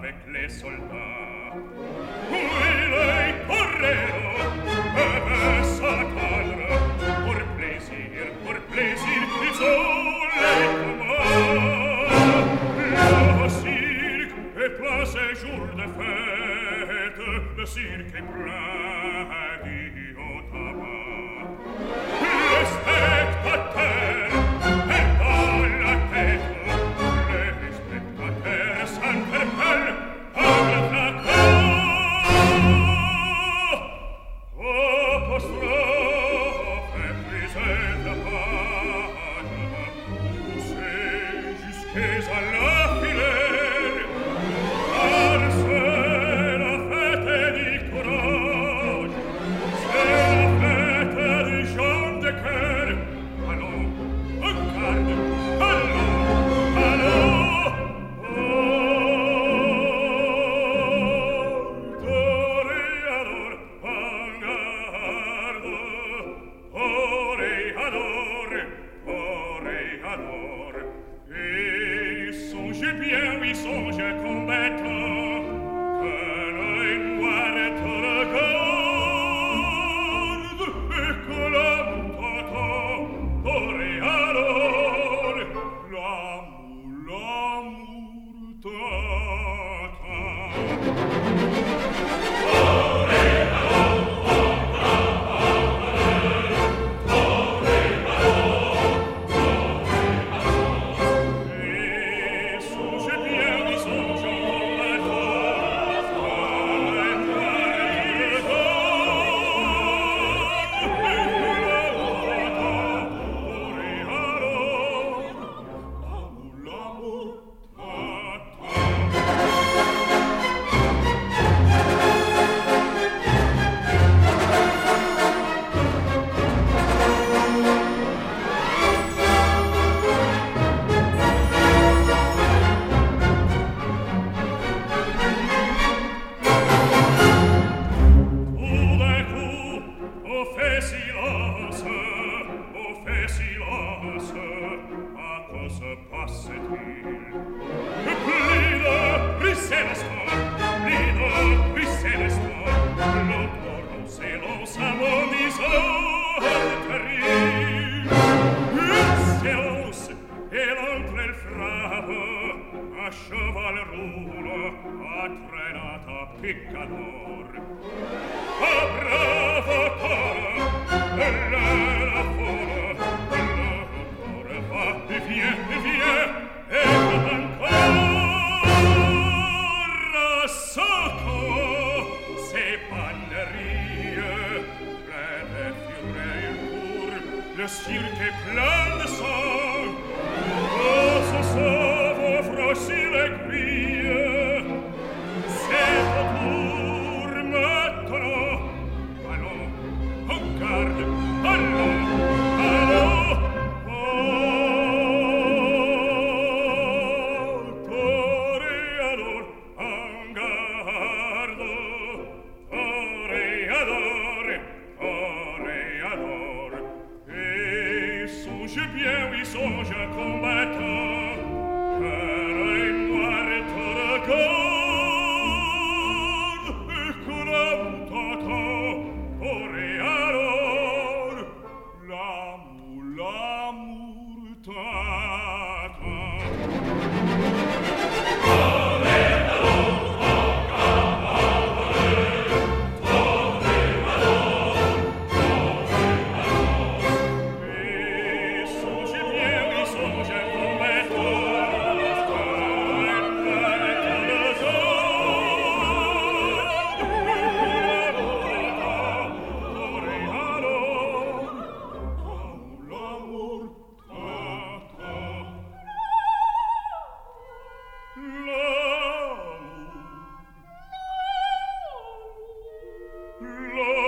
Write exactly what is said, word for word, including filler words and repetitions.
avec les soldats. Oui, lei correro e s'attendre pour plaisir, pour plaisir il soleil commun. Le cirque est plein ces jours de fête, le cirque est plein d'idiots. Le spectateur est dans la tête, les spectateurs s'interpellent par le flacon. Apostrophe brisée de page, poussée jusqu'à la filaire, car c'est la fête du courage, c'est la fête du gens de cœur. Allons, regarde, allons, allons, toreador, en garde, toreador, toreador, et songez bien, oui, songez combattant, que l'œil noir te regarde, et que la moutata, toreador, l'amour, l'amour et songez bien, oui, songez combattant, que l'œil noir te regarde, et que la moutata, toreador, l'amour, l'amour Tout d'un coup, on fait silence, on fait silence. À quoi se passe-t-il? Plus de plus célestin, plus de plus célestin. L'autre s'élance à l'horizon terrible. Une séance, et l'entre elle frappe, un cheval roule, a traînata picador. A bravo coro, elle la folle, le coro va et vient et vient, et va encore à sotto ses panneries, plein de fureur et court, le cirque est plein de sang. Oh, ce sauve franchit les grilles, c'est au tour maintenant. Allons, en garde, allons, allons, oh, toreador, en garde, toreador, toreador, et songe bien, oui, songe combattant, que l'œil noir te regarde, et que la moutata, toreador, l'amour, l'amour t'attend. Et songez bien, oui, songez combattant, l'amour